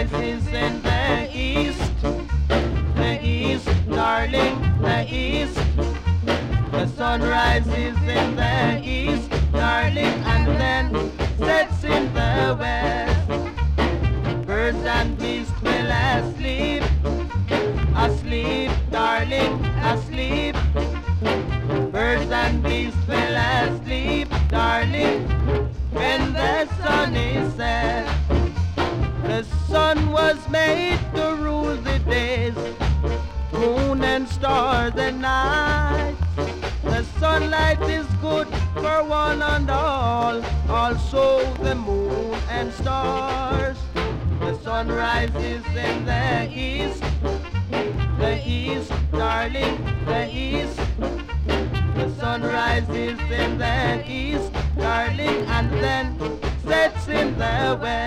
rises in the east, darling, the east. The sun rises in the east, darling, and then sets in the west. Birds and beasts will asleep, asleep, darling, asleep. Birds and beasts will asleep, darling, when the sun is set. The sun was made to rule the days, moon and stars and night. The sunlight is good for one and all, also the moon and stars. The sun rises in the east, darling, the east. The sun rises in the east, darling, and then sets in the west.